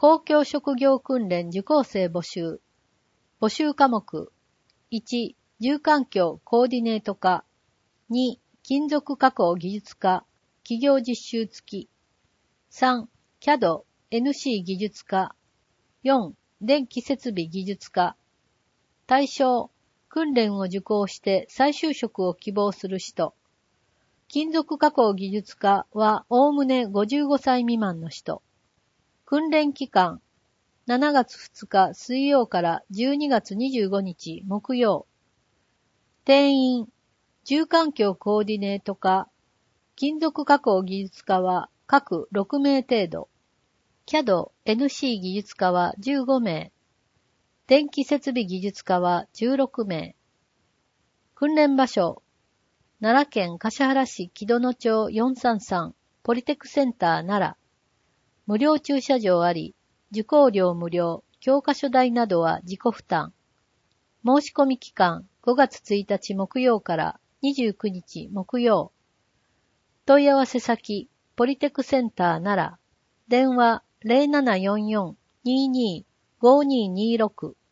公共職業訓練受講生募集。募集科目。1、住環境コーディネート科。2、金属加工技術科。企業実習付き。3、CAD、NC 技術科。4、電気設備技術科。対象、訓練を受講して再就職を希望する人。金属加工技術科はおおむね55歳未満の人。訓練期間、7月2日水曜から12月25日木曜。定員、住環境コーディネート科、金属加工技術科は各6名程度。CAD、NC 技術科は15名。電気設備技術科は16名。訓練場所、奈良県橿原市木戸野町433ポリテクセンター奈良。無料駐車場あり、受講料無料、教科書代などは自己負担。申し込み期間5月1日木曜から29日木曜。問い合わせ先、ポリテクセンター奈良。電話0744-22-5226